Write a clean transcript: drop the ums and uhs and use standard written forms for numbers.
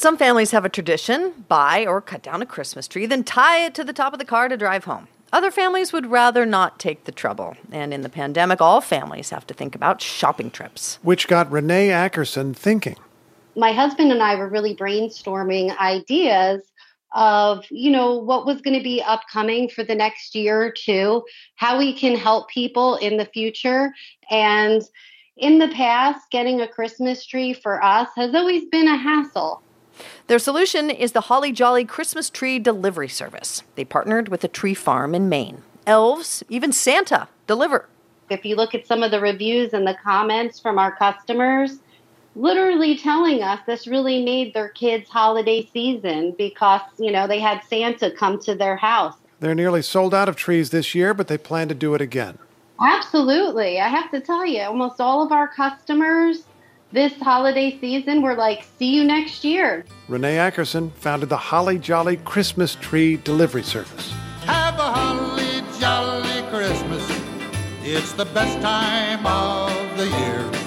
Some families have a tradition, buy or cut down a Christmas tree, then tie it to the top of the car to drive home. Other families would rather not take the trouble. And in the pandemic, all families have to think about shopping trips. Which got Renee Ackerson thinking. My husband and I were really brainstorming ideas of, what was going to be upcoming for the next year or two, how we can help people in the future. And in the past, getting a Christmas tree for us has always been a hassle. Their solution is the Holly Jolly Christmas Tree Delivery Service. They partnered with a tree farm in Maine. Elves, even Santa, deliver. If you look at some of the reviews and the comments from our customers, literally telling us this really made their kids' holiday season because, they had Santa come to their house. They're nearly sold out of trees this year, but they plan to do it again. Absolutely. I have to tell you, almost all of our customers this holiday season were like, see you next year. Renee Ackerson founded the Holly Jolly Christmas Tree Delivery Service. Have a holly jolly Christmas. It's the best time of the year.